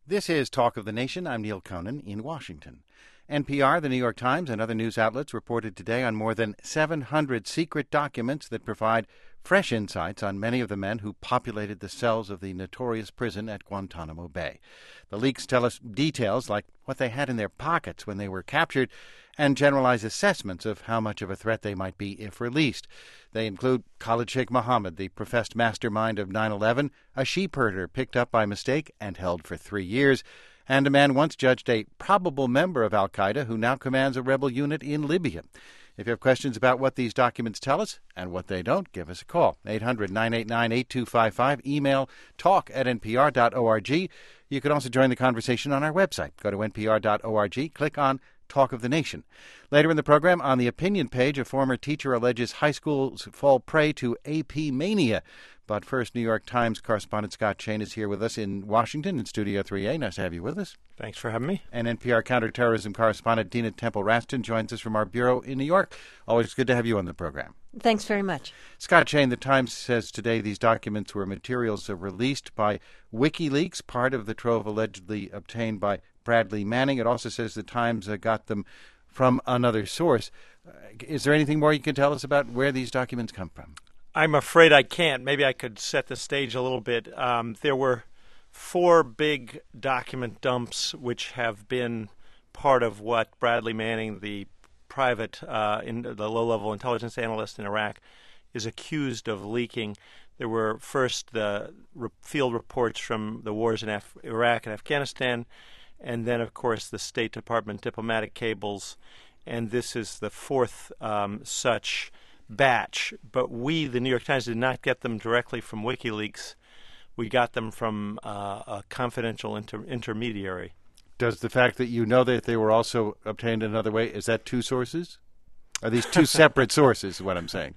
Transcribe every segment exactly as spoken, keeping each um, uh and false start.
This is Talk of the Nation. I'm Neil Conan in Washington. N P R, the New York Times, and other news outlets reported today on more than seven hundred secret documents that provide fresh insights on many of the men who populated the cells of the notorious prison at Guantanamo Bay. The leaks tell us details like what they had in their pockets when they were captured and generalized assessments of how much of a threat they might be if released. They include Khalid Sheikh Mohammed, the professed mastermind of nine eleven, a sheep herder picked up by mistake and held for three years, and a man once judged a probable member of al-Qaeda who now commands a rebel unit in Libya. If you have questions about what these documents tell us and what they don't, give us a call. eight hundred, nine eight nine, eight two five five. Email talk at n p r dot org. You can also join the conversation on our website. Go to n p r dot org, click on Talk of the Nation. Later in the program, on the opinion page, a former teacher alleges high schools fall prey to A P mania. But first, New York Times correspondent Scott Shane is here with us in Washington in Studio three A. Nice to have you with us. Thanks for having me. And N P R counterterrorism correspondent Dina Temple-Raston joins us from our bureau in New York. Always good to have you on the program. Thanks very much. Scott Shane, the Times says today these documents were materials released by WikiLeaks, part of the trove allegedly obtained by Bradley Manning. It also says the Times uh, got them from another source. Uh, is there anything more you can tell us about where these documents come from? I'm afraid I can't. Maybe I could set the stage a little bit. Um, there were four big document dumps which have been part of what Bradley Manning, the private, uh, in the low-level intelligence analyst in Iraq, is accused of leaking. There were first the re- field reports from the wars in Af- Iraq and Afghanistan, and then, of course, the State Department diplomatic cables, and this is the fourth um, such batch. But we, the New York Times, did not get them directly from WikiLeaks. We got them from uh, a confidential inter- intermediary. Does the fact that you know that they were also obtained another way, is that two sources? Are these two separate sources, is what I'm saying?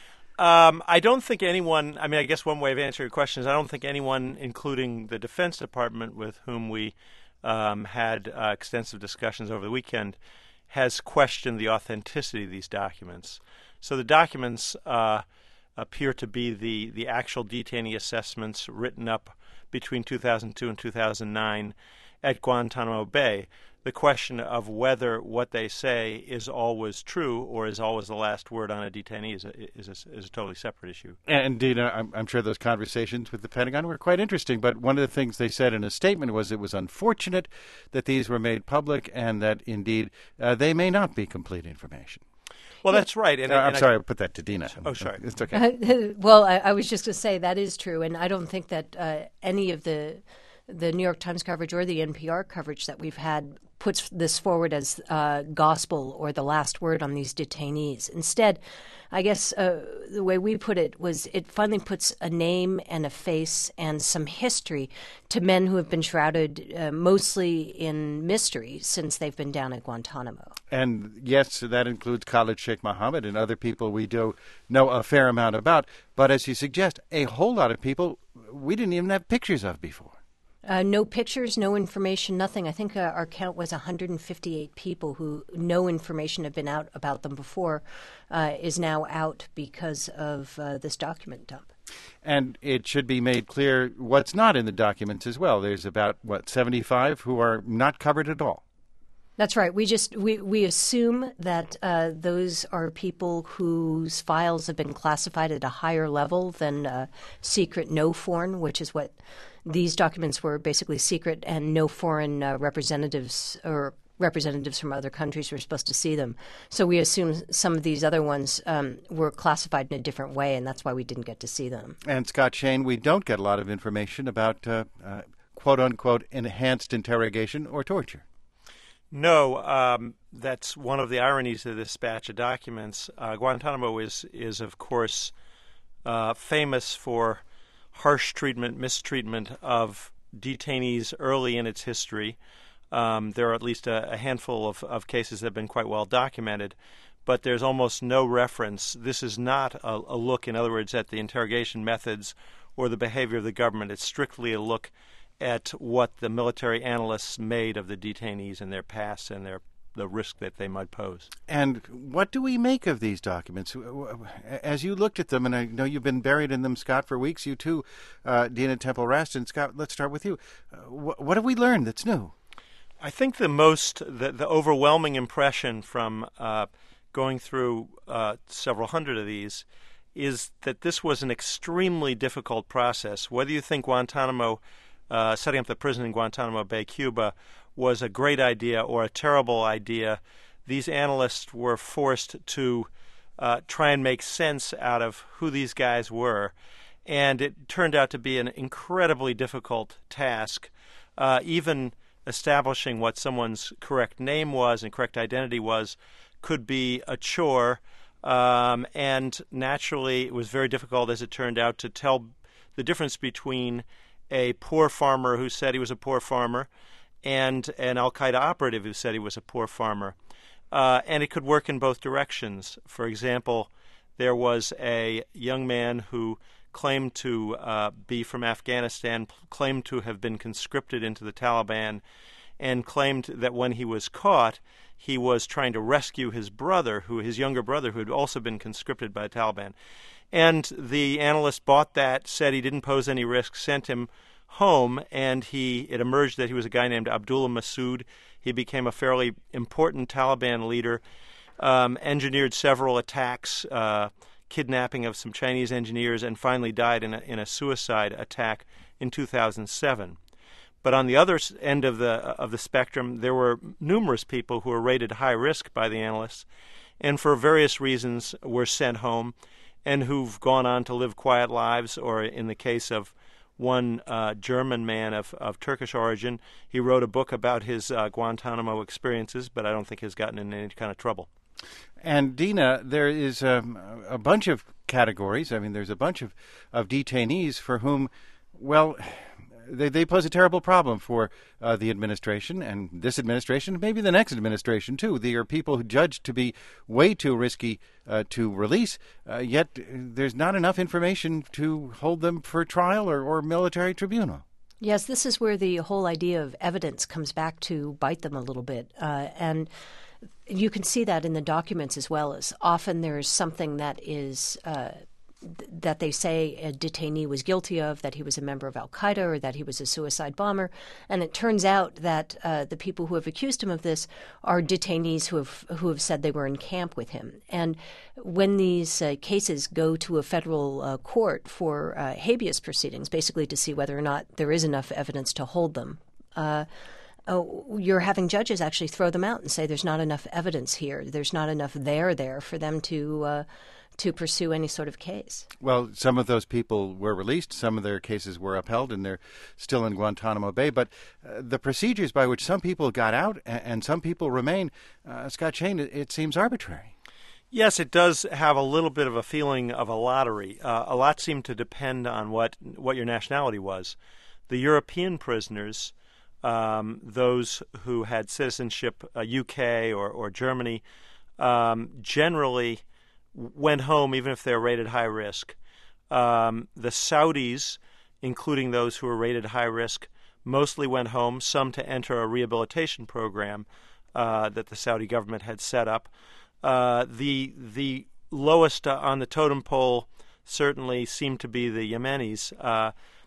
Um, I don't think anyone, I mean, I guess one way of answering your question is I don't think anyone, including the Defense Department with whom we um, had uh, extensive discussions over the weekend, has questioned the authenticity of these documents. So the documents uh, appear to be the, the actual detainee assessments written up between two thousand two and two thousand nine at Guantanamo Bay. The question of whether what they say is always true or is always the last word on a detainee is a, is a, is a totally separate issue. And indeed, I'm, I'm sure those conversations with the Pentagon were quite interesting. But one of the things they said in a statement was it was unfortunate that these were made public and that, indeed, uh, they may not be complete information. Well, that's right. And, uh, I'm and sorry, I, I put that to Dina. Oh, sorry. It's okay. Uh, well, I, I was just going to say that is true, and I don't think that uh, any of the the New York Times coverage or the N P R coverage that we've had puts this forward as uh, gospel or the last word on these detainees. Instead, I guess uh, the way we put it was it finally puts a name and a face and some history to men who have been shrouded uh, mostly in mystery since they've been down at Guantanamo. And yes, that includes Khalid Sheikh Mohammed and other people we do know a fair amount about. But as you suggest, a whole lot of people we didn't even have pictures of before. Uh, no pictures, no information, nothing. I think uh, our count was one hundred fifty-eight people who no information had been out about them before uh, is now out because of uh, this document dump. And it should be made clear what's not in the documents as well. There's about, what, seventy-five who are not covered at all. That's right. We just we, we assume that uh, those are people whose files have been classified at a higher level than uh, secret no foreign, which is what these documents were, basically secret, and no foreign uh, representatives or representatives from other countries were supposed to see them. So we assume some of these other ones um, were classified in a different way, and that's why we didn't get to see them. And Scott Shane, we don't get a lot of information about uh, uh, quote-unquote enhanced interrogation or torture. No, um, that's one of the ironies of this batch of documents. Uh, Guantanamo is, is of course, uh, famous for harsh treatment, mistreatment of detainees early in its history. Um, there are at least a, a handful of, of cases that have been quite well documented, but there's almost no reference. This is not a, a look, in other words, at the interrogation methods or the behavior of the government. It's strictly a look at what the military analysts made of the detainees and their past and their the risk that they might pose. And what do we make of these documents? As you looked at them, and I know you've been buried in them, Scott, for weeks, you too, uh, Dina Temple-Raston. Scott, let's start with you. Uh, wh- what have we learned that's new? I think the most, the, the overwhelming impression from uh, going through uh, several hundred of these is that this was an extremely difficult process. Whether you think Guantanamo, uh, setting up the prison in Guantanamo Bay, Cuba, was a great idea or a terrible idea, these analysts were forced to uh, try and make sense out of who these guys were. And it turned out to be an incredibly difficult task. Uh, even establishing what someone's correct name was and correct identity was could be a chore. Um, and naturally, it was very difficult, as it turned out, to tell the difference between a poor farmer who said he was a poor farmer and an al-Qaeda operative who said he was a poor farmer. Uh, and it could work in both directions. For example, there was a young man who claimed to uh, be from Afghanistan, claimed to have been conscripted into the Taliban, and claimed that when he was caught, he was trying to rescue his brother, who his younger brother, who had also been conscripted by the Taliban. And the analyst bought that, said he didn't pose any risk, sent him home, and he it emerged that he was a guy named Abdullah Masood. He became a fairly important Taliban leader, um, engineered several attacks, uh, kidnapping of some Chinese engineers, and finally died in a, in a suicide attack in two thousand seven. But on the other end of the of the spectrum, there were numerous people who were rated high risk by the analysts, and for various reasons were sent home, and who've gone on to live quiet lives, or in the case of one uh, German man of, of Turkish origin, he wrote a book about his uh, Guantanamo experiences, but I don't think has gotten in any kind of trouble. And Dina, there is um, a bunch of categories. I mean, there's a bunch of, of detainees for whom, well, they, they pose a terrible problem for uh, the administration and this administration, maybe the next administration too. They are people who judged to be way too risky uh, to release, uh, yet there's not enough information to hold them for trial or, or military tribunal. Yes, this is where the whole idea of evidence comes back to bite them a little bit. Uh, and you can see that in the documents as well. As often there is something that is uh, th- that they say a detainee was guilty of, that he was a member of al-Qaeda or that he was a suicide bomber. And it turns out that uh, the people who have accused him of this are detainees who have who have said they were in camp with him. And when these uh, cases go to a federal uh, court for uh, habeas proceedings, basically to see whether or not there is enough evidence to hold them, uh, Oh, you're having judges actually throw them out and say there's not enough evidence here. There's not enough there there for them to uh, to pursue any sort of case. Well, some of those people were released. Some of their cases were upheld, and they're still in Guantanamo Bay. But uh, the procedures by which some people got out and, and some people remain, uh, Scott Shane, it, it seems arbitrary. Yes, it does have a little bit of a feeling of a lottery. Uh, a lot seemed to depend on what what your nationality was. The European prisoners, Um, those who had citizenship, uh, U K or, or Germany, um, generally went home even if they're rated high risk. Um, the Saudis, including those who were rated high risk, mostly went home, some to enter a rehabilitation program uh, that the Saudi government had set up. Uh, the the lowest uh, on the totem pole certainly seemed to be the Yemenis. Uh,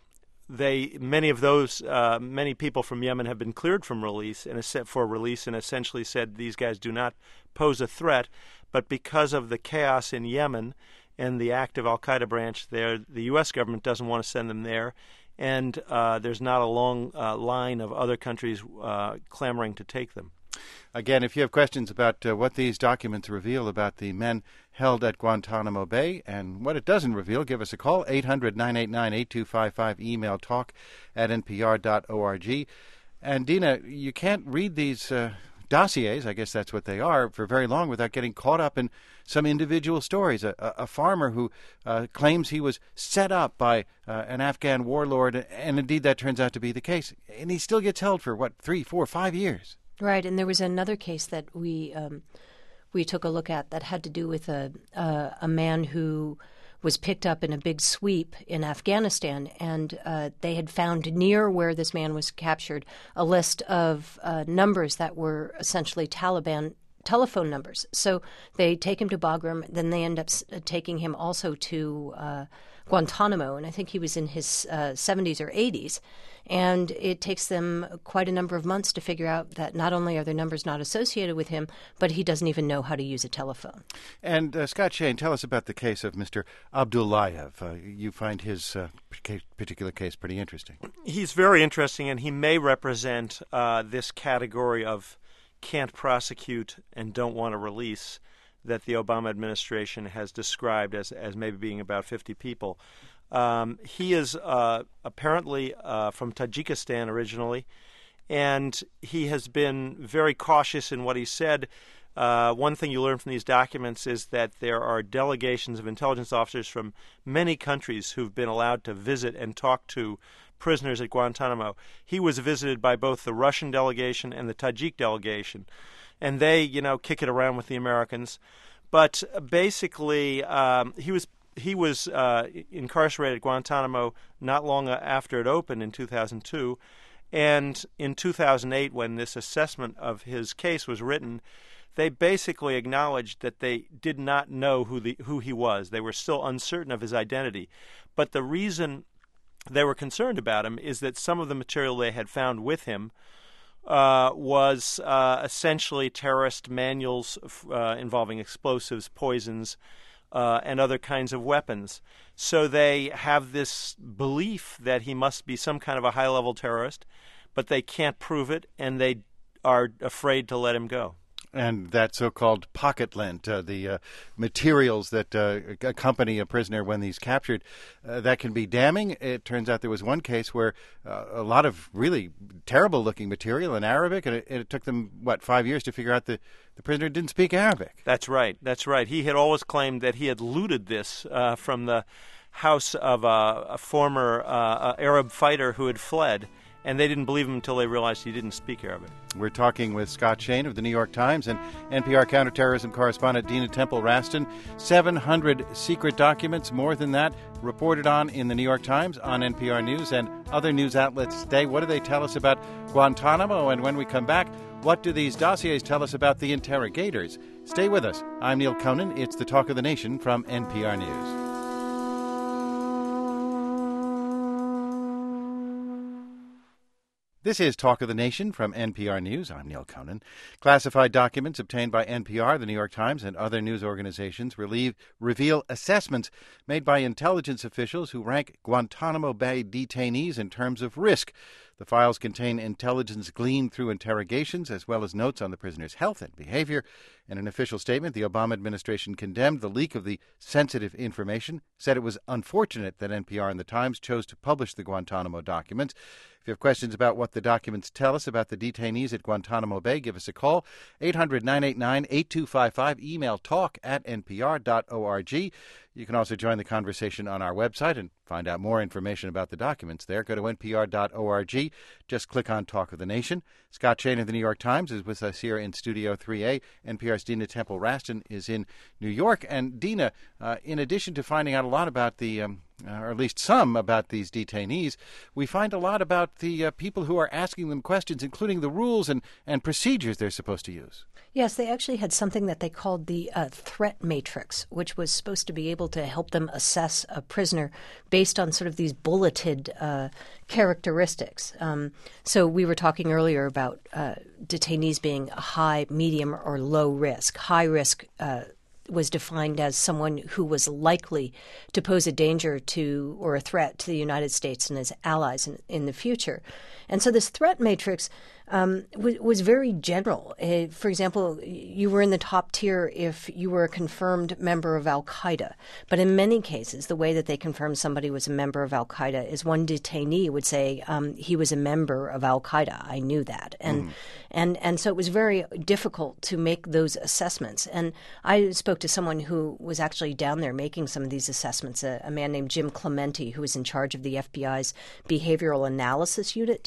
They many of those uh, many people from Yemen have been cleared from release and for release and essentially said these guys do not pose a threat, but because of the chaos in Yemen and the active al-Qaeda branch there, the U S government doesn't want to send them there, and uh, there's not a long uh, line of other countries uh, clamoring to take them. Again, if you have questions about uh, what these documents reveal about the men held at Guantanamo Bay and what it doesn't reveal, give us a call, eight hundred, nine eight nine, eight two five five, email talk at n p r dot org. And Dina, you can't read these uh, dossiers, I guess that's what they are, for very long without getting caught up in some individual stories. A, a, a farmer who uh, claims he was set up by uh, an Afghan warlord, and indeed that turns out to be the case. And he still gets held for, what, three, four, five years. Right, and there was another case that we um, we took a look at that had to do with a uh, a man who was picked up in a big sweep in Afghanistan, and uh, they had found near where this man was captured a list of uh, numbers that were essentially Taliban telephone numbers. So they take him to Bagram, then they end up s- taking him also to uh, Guantanamo, and I think he was in his uh, seventies or eighties. And it takes them quite a number of months to figure out that not only are the numbers not associated with him, but he doesn't even know how to use a telephone. And uh, Scott Shane, tell us about the case of Mister Abdullayev. Uh, you find his uh, particular case pretty interesting. He's very interesting, and he may represent uh, this category of can't prosecute and don't want to release that the Obama administration has described as, as maybe being about fifty people. Um, he is uh, apparently uh, from Tajikistan originally, and he has been very cautious in what he said. Uh, one thing you learn from these documents is that there are delegations of intelligence officers from many countries who've been allowed to visit and talk to prisoners at Guantanamo. He was visited by both the Russian delegation and the Tajik delegation, and they, you know, kick it around with the Americans. But basically, um, he was he was uh, incarcerated at Guantanamo not long after it opened in two thousand two, and in two thousand eight, when this assessment of his case was written, they basically acknowledged that they did not know who the who he was. They were still uncertain of his identity. But the reason they were concerned about him is that some of the material they had found with him uh, was uh, essentially terrorist manuals uh, involving explosives, poisons, uh, and other kinds of weapons. So they have this belief that he must be some kind of a high-level terrorist, but they can't prove it, and they are afraid to let him go. And that so-called pocket lint, uh, the uh, materials that uh, accompany a prisoner when he's captured, uh, that can be damning. It turns out there was one case where uh, a lot of really terrible-looking material in Arabic, and it, it took them, what, five years to figure out the, the prisoner didn't speak Arabic. That's right. That's right. He had always claimed that he had looted this uh, from the house of a, a former uh, Arab fighter who had fled. And they didn't believe him until they realized he didn't speak Arabic. We're talking with Scott Shane of the New York Times and N P R counterterrorism correspondent Dina Temple-Raston. seven hundred secret documents, more than that, reported on in the New York Times, on N P R News, and other news outlets today. What do they tell us about Guantanamo? And when we come back, what do these dossiers tell us about the interrogators? Stay with us. I'm Neil Conan. It's the Talk of the Nation from N P R News. This is Talk of the Nation from N P R News. I'm Neil Conan. Classified documents obtained by N P R, the New York Times, and other news organizations relieve, reveal assessments made by intelligence officials who rank Guantanamo Bay detainees in terms of risk. The files contain intelligence gleaned through interrogations, as well as notes on the prisoners' health and behavior. In an official statement, the Obama administration condemned the leak of the sensitive information, said it was unfortunate that N P R and the Times chose to publish the Guantanamo documents. If you have questions about what the documents tell us about the detainees at Guantanamo Bay, give us a call, eight hundred, nine eight nine, eight two five five, email talk at n p r dot org. You can also join the conversation on our website and find out more information about the documents there. Go to n p r dot org. Just click on Talk of the Nation. Scott Shane of the New York Times is with us here in Studio three A. N P R's Dina Temple-Raston is in New York. And Dina, uh, in addition to finding out a lot about the, um, uh, or at least some about these detainees, we find a lot about the uh, people who are asking them questions, including the rules and, and procedures they're supposed to use. Yes, they actually had something that they called the uh, threat matrix, which was supposed to be able to help them assess a prisoner based on sort of these bulleted uh, characteristics. Um, so we were talking earlier about uh, detainees being high, medium, or low risk. High risk uh, was defined as someone who was likely to pose a danger to or a threat to the United States and its allies in, in the future. And so this threat matrix um, was, was very general. Uh, for example, you were in the top tier if you were a confirmed member of al-Qaeda. But in many cases, the way that they confirmed somebody was a member of al-Qaeda is one detainee would say, um, he was a member of al-Qaeda. I knew that. And, mm. and, and so it was very difficult to make those assessments. And I spoke to someone who was actually down there making some of these assessments, a, a man named Jim Clementi, who was in charge of the F B I's behavioral analysis unit down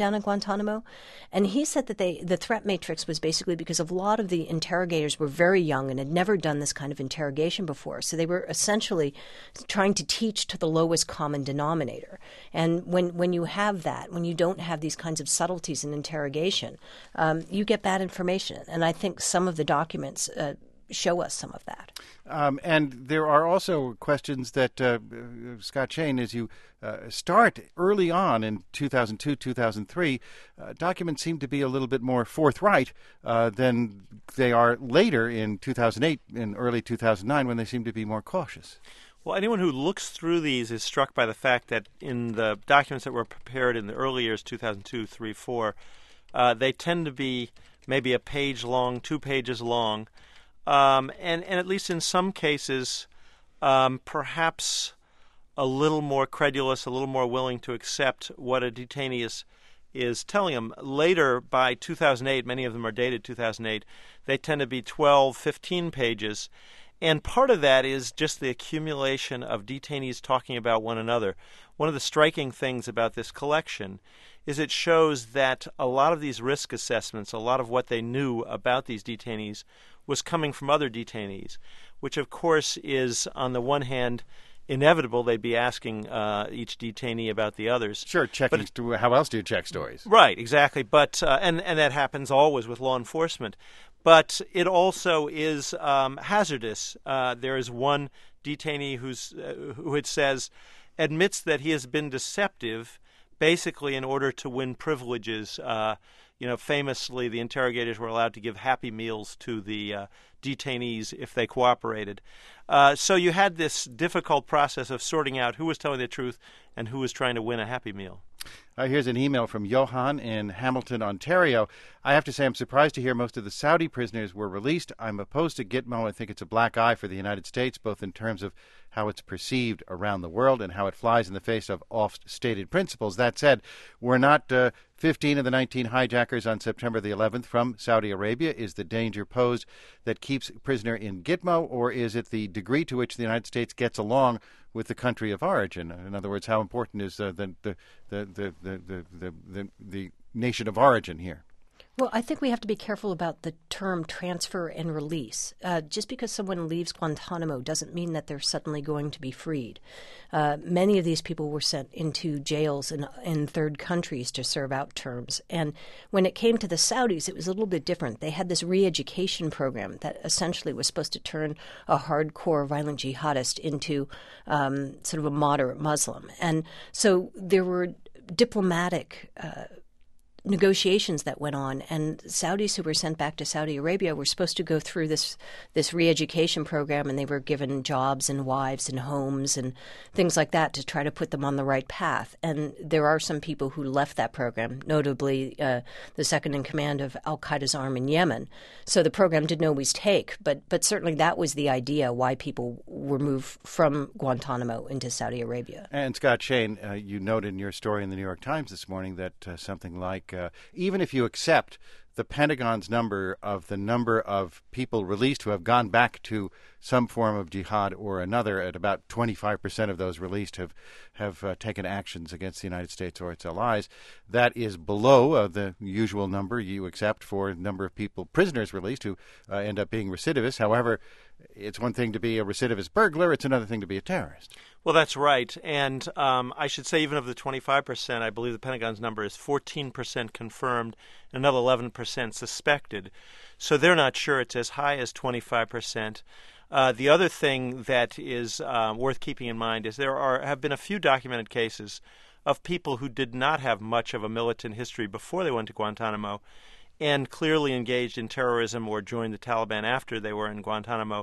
down at Guantanamo. And he said that they the threat matrix was basically because a lot of the interrogators were very young and had never done this kind of interrogation before. So they were essentially trying to teach to the lowest common denominator. And when, when you have that, when you don't have these kinds of subtleties in interrogation, um, you get bad information. And I think some of the documents uh, show us some of that. Um, and there are also questions that, uh, Scott Shane, as you uh, start early on in two thousand two, two thousand three, uh, documents seem to be a little bit more forthright uh, than they are later in two thousand eight and early two thousand nine, when they seem to be more cautious. Well, anyone who looks through these is struck by the fact that in the documents that were prepared in the early years, two thousand two, three, four, uh, they tend to be maybe a page long, two pages long, um, and, and at least in some cases, um, perhaps a little more credulous, a little more willing to accept what a detainee is is telling them. Later, by two thousand eight, many of them are dated two thousand eight, they tend to be twelve, fifteen pages. And part of that is just the accumulation of detainees talking about one another. One of the striking things about this collection is it shows that a lot of these risk assessments, a lot of what they knew about these detainees was coming from other detainees, which of course is, on the one hand, inevitable. They'd be asking uh, each detainee about the others. Sure, checking. But, how else do you check stories? Right, exactly. But uh, and and that happens always with law enforcement. But it also is um, hazardous. Uh, there is one detainee who's uh, who it says admits that he has been deceptive, basically in order to win privileges. Uh, you know, famously, the interrogators were allowed to give Happy Meals to the uh, detainees if they cooperated. Uh, so you had this difficult process of sorting out who was telling the truth and who was trying to win a Happy Meal. Uh, here's an email from Johan in Hamilton, Ontario. I have to say I'm surprised to hear most of the Saudi prisoners were released. I'm opposed to Gitmo. I think it's a black eye for the United States, both in terms of how it's perceived around the world and how it flies in the face of oft-stated principles. That said, were not uh, fifteen of the nineteen hijackers on September the eleventh from Saudi Arabia? Is the danger posed that keeps prisoner in Gitmo, or is it the degree to which the United States gets along with the country of origin? In other words, how important is uh, the, the, the, the, the, the, the, the, the nation of origin here? Well, I think we have to be careful about the term transfer and release. Uh, just because someone leaves Guantanamo doesn't mean that they're suddenly going to be freed. Uh, many of these people were sent into jails in, in third countries to serve out terms. And when it came to the Saudis, it was a little bit different. They had this re-education program that essentially was supposed to turn a hardcore violent jihadist into um, sort of a moderate Muslim. And so there were diplomatic uh negotiations that went on, and Saudis who were sent back to Saudi Arabia were supposed to go through this this re-education program, and they were given jobs and wives and homes and things like that to try to put them on the right path. And there are some people who left that program, notably uh, the second in command of al-Qaeda's arm in Yemen. So the program didn't always take, but but certainly that was the idea why people were moved from Guantanamo into Saudi Arabia. And Scott Shane, uh, you noted in your story in the New York Times this morning that uh, something like Uh, even if you accept the Pentagon's number of the number of people released who have gone back to some form of jihad or another, at about twenty-five percent of those released have have uh, taken actions against the United States or its allies. That is below uh, the usual number you accept for the number of people, prisoners released, who uh, end up being recidivists. However, it's one thing to be a recidivist burglar, it's another thing to be a terrorist. Well, that's right. And um, I should say, even of the twenty-five percent, I believe the Pentagon's number is fourteen percent confirmed and another eleven percent suspected. So they're not sure it's as high as twenty-five percent. Uh, the other thing that is uh, worth keeping in mind is there are have been a few documented cases of people who did not have much of a militant history before they went to Guantanamo and clearly engaged in terrorism or joined the Taliban after they were in Guantanamo.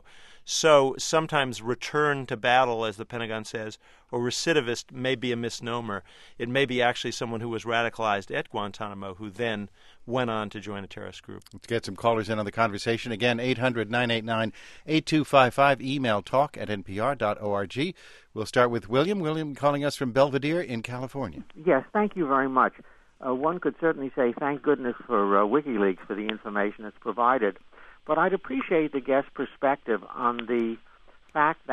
So sometimes return to battle, as the Pentagon says, or recidivist may be a misnomer. It may be actually someone who was radicalized at Guantanamo who then went on to join a terrorist group. Let's get some callers in on the conversation. Again, eight hundred, nine eight nine, eight two five five, email talk at n p r dot org. We'll start with William. William calling us from Belvedere in California. Yes, thank you very much. Uh, one could certainly say thank goodness for uh, WikiLeaks for the information it's provided. But I'd appreciate the guest's perspective on the fact that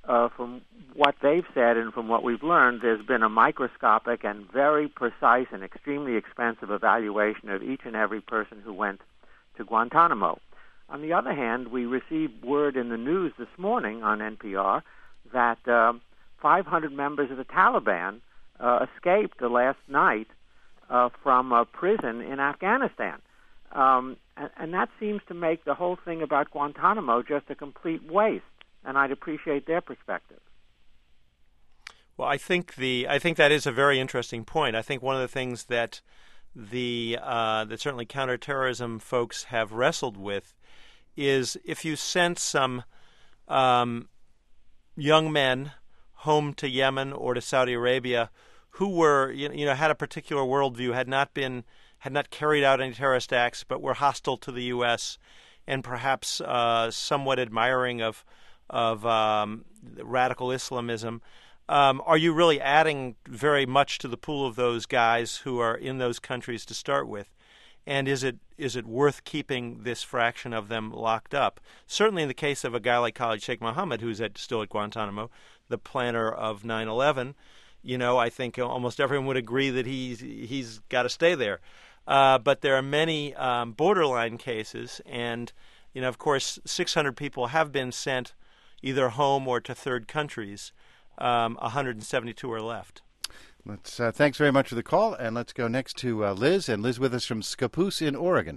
uh, from what they've said and from what we've learned, there's been a microscopic and very precise and extremely expensive evaluation of each and every person who went to Guantanamo. On the other hand, we received word in the news this morning on N P R that uh, five hundred members of the Taliban uh, escaped the last night uh, from a prison in Afghanistan. Um, and, and that seems to make the whole thing about Guantanamo just a complete waste, and I'd appreciate their perspective. Well, I think the I think that is a very interesting point. I think one of the things that the uh, that certainly counterterrorism folks have wrestled with is if you sent some um, young men home to Yemen or to Saudi Arabia who were you know had a particular worldview, had not been had not carried out any terrorist acts, but were hostile to the U S and perhaps uh, somewhat admiring of of um, radical Islamism. Um, are you really adding very much to the pool of those guys who are in those countries to start with? And is it is it worth keeping this fraction of them locked up? Certainly in the case of a guy like Khalid Sheikh Mohammed, who's at, still at Guantanamo, the planner of nine eleven, you know, I think almost everyone would agree that he's, he's got to stay there. Uh, but there are many um, borderline cases, and, you know, of course, six hundred people have been sent either home or to third countries. Um, one hundred seventy-two are left. Let's uh, thanks very much for the call, and let's go next to uh, Liz, and Liz with us from Scappoose in Oregon.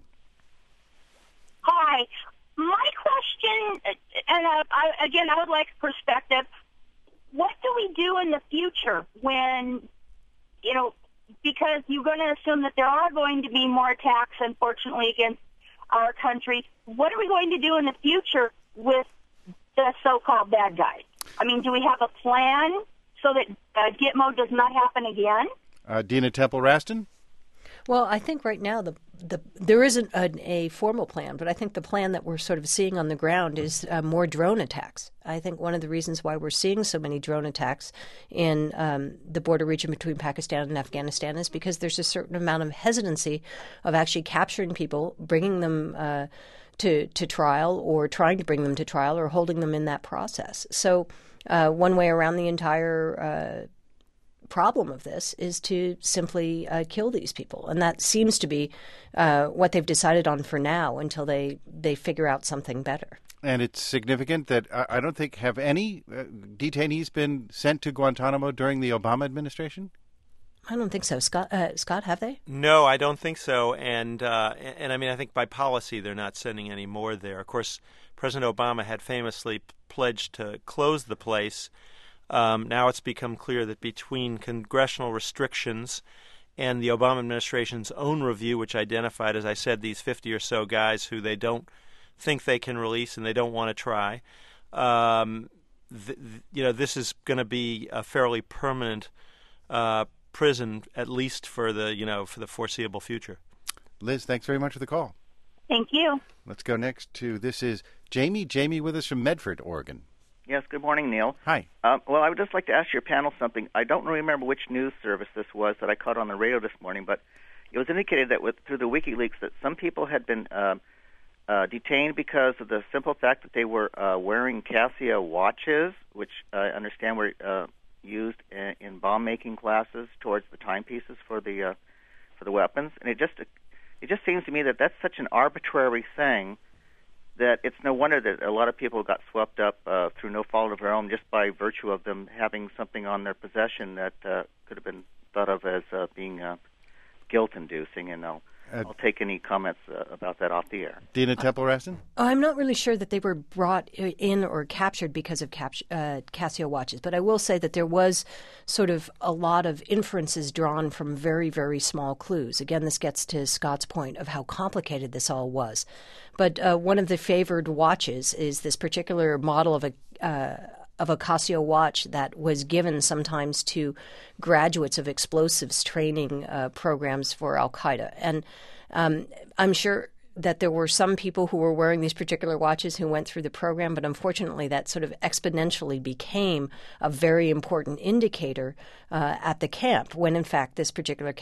Hi. My question, and uh, I, again, I would like perspective. What do we do in the future when, you know, because you're going to assume that there are going to be more attacks, unfortunately, against our country. What are we going to do in the future with the so-called bad guys? I mean, do we have a plan so that uh, Gitmo does not happen again? Uh, Dina Temple-Raston? Well, I think right now the the there isn't a, a formal plan, but I think the plan that we're sort of seeing on the ground is uh, more drone attacks. I think one of the reasons why we're seeing so many drone attacks in um, the border region between Pakistan and Afghanistan is because there's a certain amount of hesitancy of actually capturing people, bringing them uh, to to trial, or trying to bring them to trial, or holding them in that process. So uh, one way around the entire uh, problem of this is to simply uh, kill these people, and that seems to be uh, what they've decided on for now until they, they figure out something better. And it's significant that I, I don't think have any uh, detainees been sent to Guantanamo during the Obama administration? I don't think so. Scott, uh, Scott, have they? No, I don't think so. And, uh, and, and I mean, I think by policy they're not sending any more there. Of course, President Obama had famously pledged to close the place. Um, now it's become clear that between congressional restrictions and the Obama administration's own review, which identified, as I said, these fifty or so guys who they don't think they can release and they don't want to try, um, th- th- you know, this is going to be a fairly permanent uh, prison, at least for the, you know, for the foreseeable future. Liz, thanks very much for the call. Thank you. Let's go next to, this is Jamie. Jamie with us from Medford, Oregon. Yes, good morning, Neil. Hi. Uh, well, I would just like to ask your panel something. I don't remember which news service this was that I caught on the radio this morning, but it was indicated that with, through the WikiLeaks that some people had been uh, uh, detained because of the simple fact that they were uh, wearing Casio watches, which I understand were uh, used in, in bomb-making classes towards the timepieces for the uh, for the weapons. And it just it just seems to me that that's such an arbitrary thing that it's no wonder that a lot of people got swept up uh, through no fault of their own just by virtue of them having something on their possession that uh, could have been thought of as uh, being uh, guilt-inducing. And I'll, uh, I'll take any comments uh, about that off the air. Dina Temple-Raston? I'm not really sure that they were brought in or captured because of cap- uh, Casio watches, but I will say that there was sort of a lot of inferences drawn from very, very small clues. Again, this gets to Scott's point of how complicated this all was. But uh, one of the favored watches is this particular model of a uh, of a Casio watch that was given sometimes to graduates of explosives training uh, programs for Al-Qaeda. And um, I'm sure that there were some people who were wearing these particular watches who went through the program, but unfortunately that sort of exponentially became a very important indicator uh, at the camp when, in fact, this particular cap-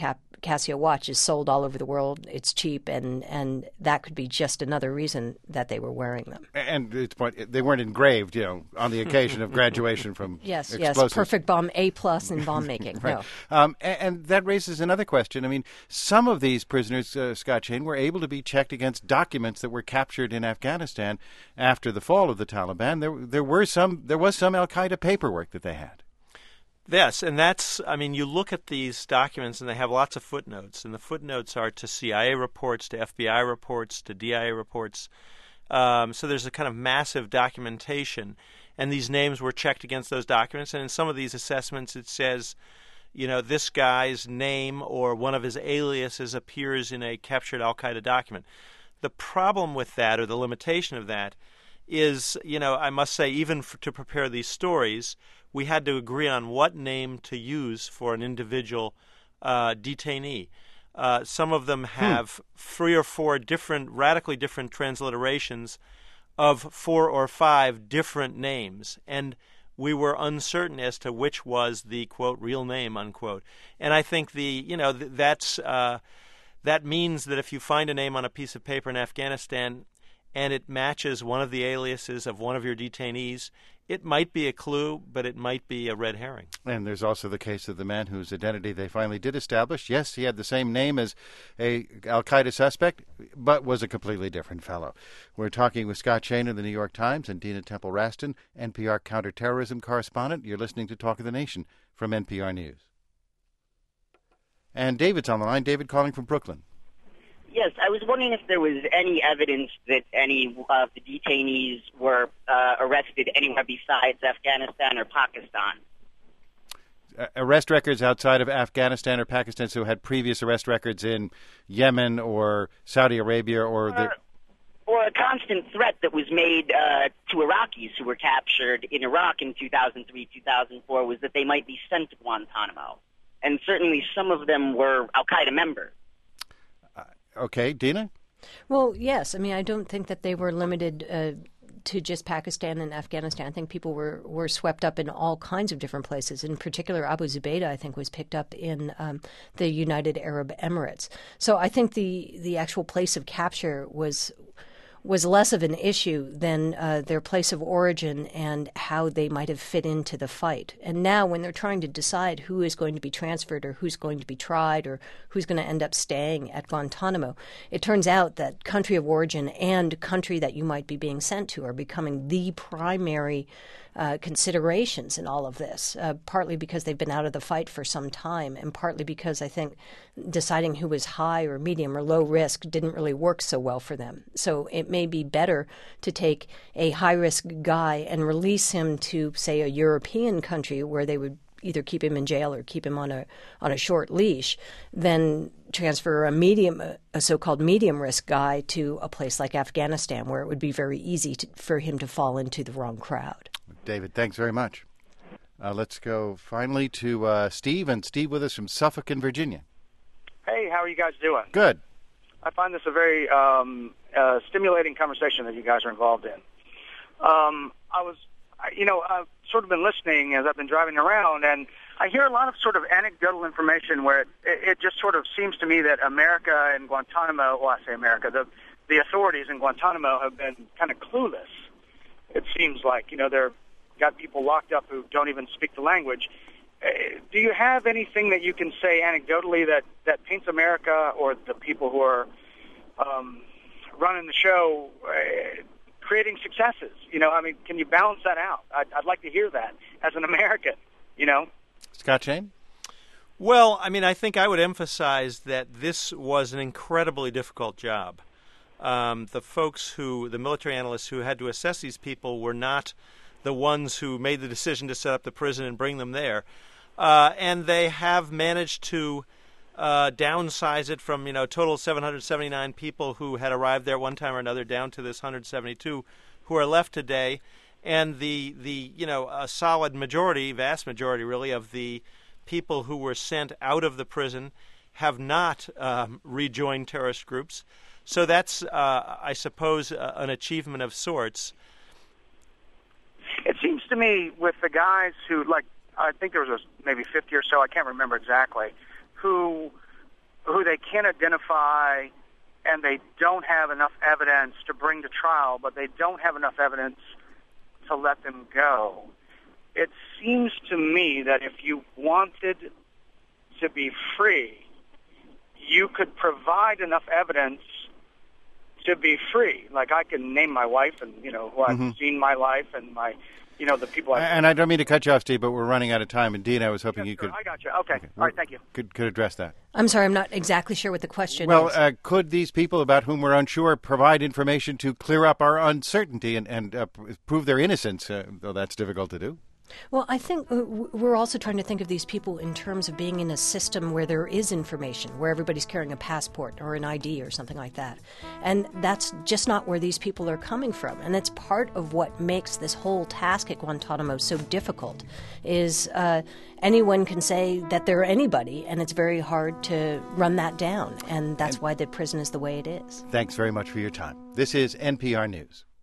Casio watch is sold all over the world. It's cheap, and, and that could be just another reason that they were wearing them. And it's point, they weren't engraved, you know, on the occasion of graduation from yes, explosives. yes, perfect bomb, A plus in bomb making. Right. No. Um, and, and that raises another question. I mean, some of these prisoners, uh, Scott Shane, were able to be checked against documents that were captured in Afghanistan after the fall of the Taliban. There, there were some, there was some Al Qaeda paperwork that they had. Yes, and that's, I mean, you look at these documents and they have lots of footnotes, and the footnotes are to C I A reports, to F B I reports, to D I A reports. Um, so there's a kind of massive documentation, and these names were checked against those documents, and in some of these assessments it says, you know, this guy's name or one of his aliases appears in a captured Al-Qaeda document. The problem with that, or the limitation of that, is, you know, I must say, even for, to prepare these stories, we had to agree on what name to use for an individual uh, detainee. Uh, some of them have hmm. three or four different, radically different transliterations of four or five different names, and we were uncertain as to which was the, quote, real name, unquote. And I think the, you know, th- that's uh, that means that if you find a name on a piece of paper in Afghanistan and it matches one of the aliases of one of your detainees, it might be a clue, but it might be a red herring. And there's also the case of the man whose identity they finally did establish. Yes, he had the same name as a Al-Qaeda suspect, but was a completely different fellow. We're talking with Scott Shane of the New York Times and Dina Temple-Raston, N P R counterterrorism correspondent. You're listening to Talk of the Nation from N P R News. And David's on the line. David calling from Brooklyn. Yes, I was wondering if there was any evidence that any of the detainees were uh, arrested anywhere besides Afghanistan or Pakistan. Uh, arrest records outside of Afghanistan or Pakistan, so had previous arrest records in Yemen or Saudi Arabia or... the... Or a constant threat that was made uh, to Iraqis who were captured in Iraq in two thousand three, two thousand four was that they might be sent to Guantanamo. And certainly some of them were Al-Qaeda members. Okay, Dina? Well, yes. I mean, I don't think that they were limited uh, to just Pakistan and Afghanistan. I think people were, were swept up in all kinds of different places. In particular, Abu Zubaydah, I think, was picked up in um, the United Arab Emirates. So I think the, the actual place of capture was was less of an issue than uh, their place of origin and how they might have fit into the fight. And now when they're trying to decide who is going to be transferred or who's going to be tried or who's going to end up staying at Guantanamo, it turns out that country of origin and country that you might be being sent to are becoming the primary uh, considerations in all of this, uh, partly because they've been out of the fight for some time and partly because I think deciding who was high or medium or low risk didn't really work so well for them. So it may be better to take a high-risk guy and release him to, say, a European country where they would either keep him in jail or keep him on a on a short leash than transfer a medium, a so-called medium-risk guy to a place like Afghanistan where it would be very easy to, for him to fall into the wrong crowd. David, thanks very much. Uh, let's go finally to uh, Steve, and Steve with us from Suffolk in Virginia. Hey, how are you guys doing? Good. I find this a very um, uh, stimulating conversation that you guys are involved in. Um, I was, you know, I've sort of been listening as I've been driving around, and I hear a lot of sort of anecdotal information where it, it just sort of seems to me that America and Guantanamo, well, I say America, the, the authorities in Guantanamo have been kind of clueless. It seems like, you know, they're got people locked up who don't even speak the language. Uh, do you have anything that you can say anecdotally that, that paints America or the people who are um, running the show uh, creating successes? You know, I mean, can you balance that out? I'd, I'd like to hear that as an American, you know? Scott Shane? Well, I mean, I think I would emphasize that this was an incredibly difficult job. Um, the folks who, the military analysts who had to assess these people were not the ones who made the decision to set up the prison and bring them there. Uh, and they have managed to uh, downsize it from, you know, total seven hundred seventy-nine people who had arrived there one time or another down to this one hundred seventy-two who are left today. And the, the you know, a solid majority, vast majority really, of the people who were sent out of the prison have not um, rejoined terrorist groups. So that's, uh, I suppose, uh, an achievement of sorts. It seems to me with the guys who, like, I think there was a, maybe fifty or so, I can't remember exactly, who who they can't identify and they don't have enough evidence to bring to trial, but they don't have enough evidence to let them go. It seems to me that if you wanted to be free, you could provide enough evidence to be free. Like I can name my wife and, you know, who I've Mm-hmm. seen my life and my, you know, the people I've And I don't mean to cut you off, Steve, but we're running out of time. And Dean, I was hoping Yes, you sir. could I got you. Okay. okay. All right. Thank you. Could could address that. I'm sorry, I'm not exactly sure what the question Well, is. uh, could these people about whom we're unsure provide information to clear up our uncertainty and, and uh, p- prove their innocence, uh, though that's difficult to do? Well, I think uh, w- we're also trying to think of these people in terms of being in a system where there is information, where everybody's carrying a passport or an I D or something like that. And that's just not where these people are coming from. And it's part of what makes this whole task at Guantanamo so difficult, is uh, anyone can say that they're anybody, and it's very hard to run that down. And that's why the prison is the way it is. Thanks very much for your time. This is N P R News.